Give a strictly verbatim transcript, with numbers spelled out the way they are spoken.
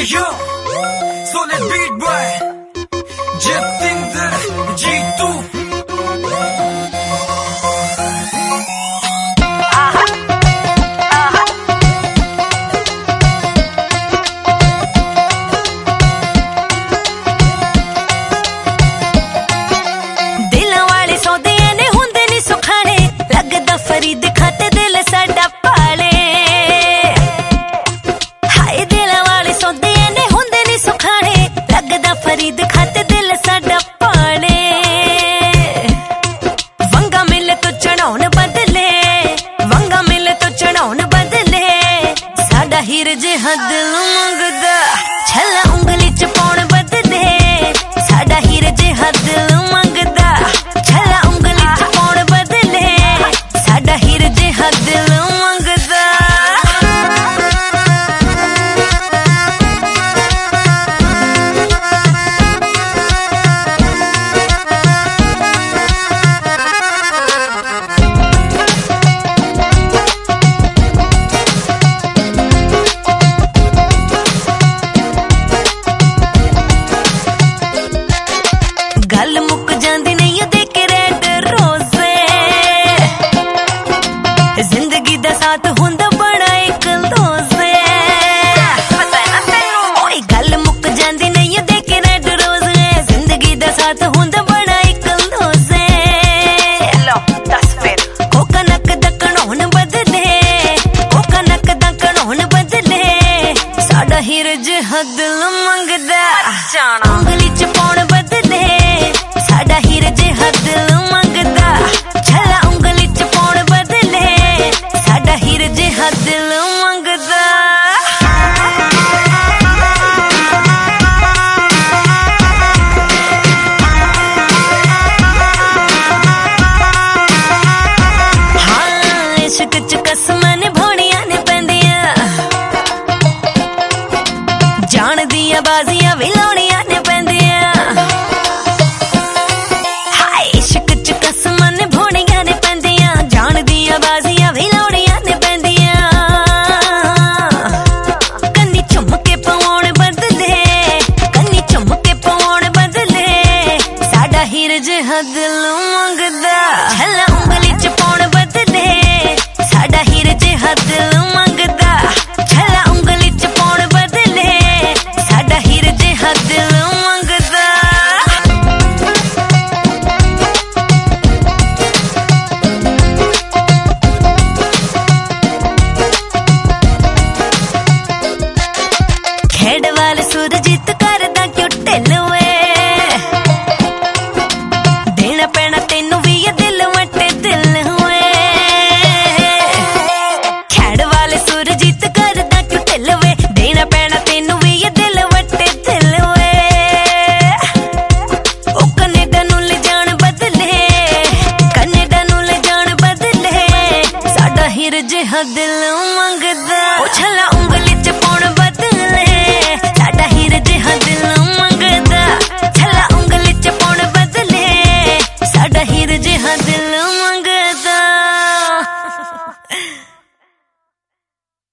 yo, solid beat boy, Jatinder G two. Farid खाते दिल साडा पाले हाय दिल वाले सौदे ने हुंदे नी सुखाने लगदा फरीद खाते दिल साडा पाले वंगा मिले तो चढ़ाउन बदले वंगा मिले तो चढ़ाउन बदले साडा हीर जिहा दिल मंगदा छला उंगली च पाउण बदले साडा हीर जिहा दिल मंगदा छला उंगली च पाउण बदले साडा हीर जिहा दिल मंगदा गल मुक जांदी नहीं देख रेड रोज़े जिंदगी दा साथ हुंदा बड़ा एक दोज़े ओए गल मुक जांदी नहीं देख रेड रोज़े जिंदगी दा साथ हुंदा बड़ा एक दोज़े लो दस फिर ओ कनक दकणोन बदले ओ कनक दकणोन बदले साडा हीर जिहा दिल मंगदा उंगली च पाउण बदले साडा हीर जिहा दिल मंगदा छला उंगली च पाउण बदले साडा हीर जिहा दिल मंगदा हाँ इश्क च कसमां निभाउणियां ने पैंदियां जान दियां बाजियां भी लाउणियां ने पैंदियां हाय इश्क च कसमां निभाउणियां ने पैंदियां जान दियां बाजियां भी लाउणियां ने पैंदियां कन्नी झुमके पवाउण बदले कन्नी झुमके पवाउण बदले साडा हीर जिहा दिल मंगदा छला उंगली च पाउण बदले साडा हीर जिहा दिल मंगदा छला उंगली च पाउण बदले साडा हीर जिहा दिल मंगदा खेड़ वाले सूरजीत